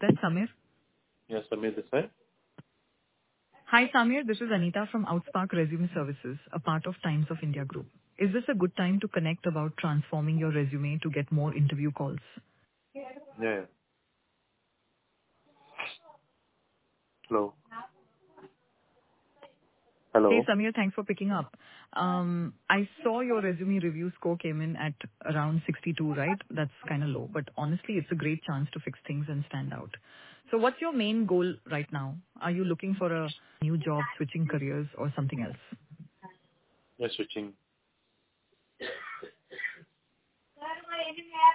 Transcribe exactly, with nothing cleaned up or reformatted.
that Samir? Yes, Samir this side. Hi, Samir. This is Anita from Outspark Resume Services, a part of Times of India Group. Is this a good time to connect about transforming your resume to get more interview calls? Yeah, yeah. Hello. Hey, Hello. Samir, thanks for picking up. Um, I saw your resume review score came in at around sixty-two, right? That's kind of low, but honestly, it's a great chance to fix things and stand out. So what's your main goal right now? Are you looking for a new job, switching careers, or something else? Yeah, switching.